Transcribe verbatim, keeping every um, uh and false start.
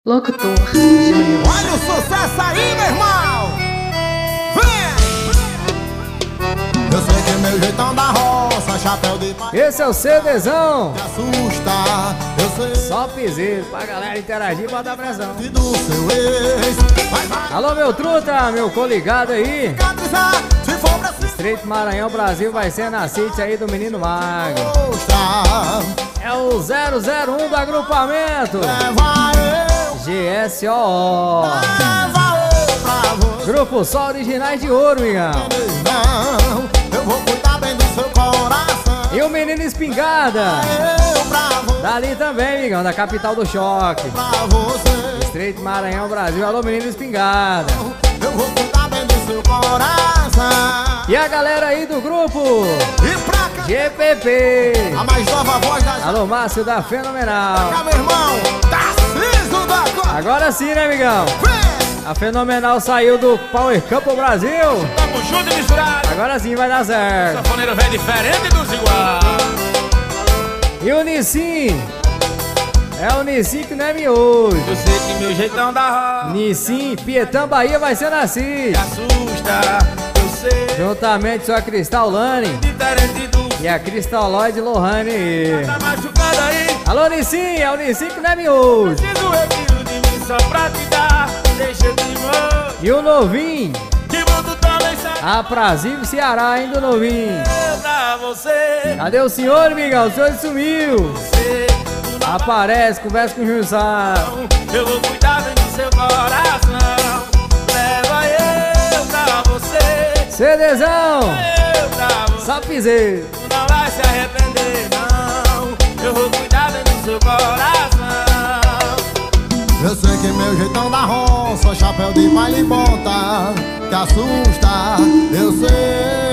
Locutor Júnior. Olha o sucesso aí, meu irmão! Vem! Eu sei que meu jeitão da roça, chapéu de pai. Esse é o CDzão. Me assusta, eu sei. Só piseiro pra galera interagir e botar pressão. E do seu ex. Vai, vai. Alô, meu truta, meu coligado aí. Cicatrizar, se for preciso. Estreito Maranhão, Brasil, vai ser na City aí do Menino Magro. Mostrar. É o zero zero um do agrupamento Leva eu, G S O O. leva eu pra você. Grupo Só Originais de Ouro, migão. Não, eu vou cuidar bem do seu coração. E o Menino Espingarda, Eu pra você, dali também, migão, da capital do choque. pra você. Estreito Maranhão, Brasil, alô, Menino Espingarda. Eu vou cuidar bem do seu coração. E a galera aí do grupo E pra cá, G P P. a mais nova voz da Alô, Márcio da Fenomenal. Cá, meu irmão, Tarcísio da Costa. Agora sim, né, amigão? Vem! A Fenomenal saiu do Power Cup Brasil. Tamo junto e misturado. Agora sim vai dar certo. Sanfoneiro velho diferente dos igual. E o Nissim. É o Nissim que não é miojo. Eu sei que meu jeitão da roça Nissim, Pietã, Bahia vai ser nascido. me assusta. Eu sei, Juntamente com a Cristal Lane diferente do e a Cristal Lloyd Lohane. tá machucado aí. Alô, Nissim, é o Nissim que não é miojo. Preciso eu tiro de mim só pra te dar. Deixa eu te mostrar. E o novinho, Que mundo também sabe aprazível Ceará, ainda o novinho. pra você. Cadê o senhor, amigão? O senhor sumiu. Você, tu não Aparece, conversa com o Júnior Sá. eu vou cuidar bem do seu coração. Leva eu pra você. CDzão, Eu pra você. só piseiro. Tu não vai se arrepender, não. Eu vou cuidar bem do seu coração. Eu sei que meu jeitão da roça, chapéu de pai lhe bota, te assusta, eu sei.